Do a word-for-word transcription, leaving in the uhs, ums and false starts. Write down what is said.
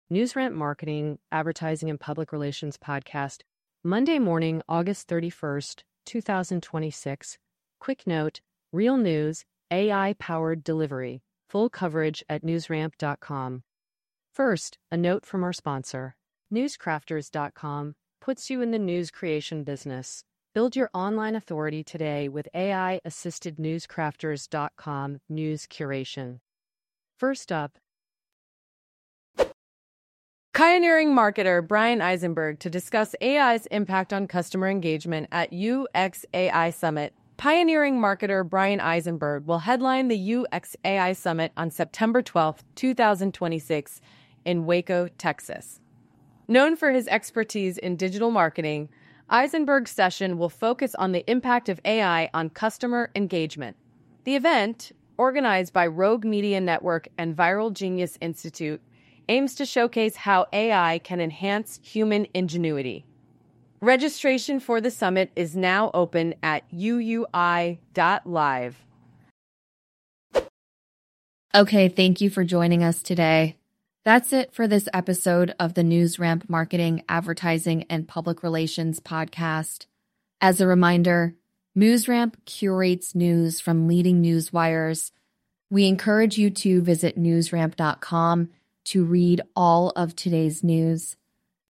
NewsRamp Marketing, Advertising, and Public Relations Podcast, Monday morning, August thirty-first, two thousand twenty-six. Quick note, real news, A I-powered delivery, full coverage at newsramp dot com. First, a note from our sponsor. Newscrafters dot com puts you in the news creation business. Build your online authority today with A I-assisted newscrafters dot com news curation. First up, pioneering marketer Brian Eisenberg to discuss A I's impact on customer engagement at U X A I Summit. Pioneering marketer Brian Eisenberg will headline the U X A I Summit on September twelfth, two thousand twenty-six in Waco, Texas. Known for his expertise in digital marketing, Eisenberg's session will focus on the impact of A I on customer engagement. The event, organized by Rogue Media Network and Viral Genius Institute, aims to showcase how A I can enhance human ingenuity. Registration for the summit is now open at U U I dot live. Okay, thank you for joining us today. That's it for this episode of the NewsRamp Marketing, Advertising, and Public Relations Podcast. As a reminder, NewsRamp curates news from leading news wires. We encourage you to visit newsramp dot com to read all of today's news.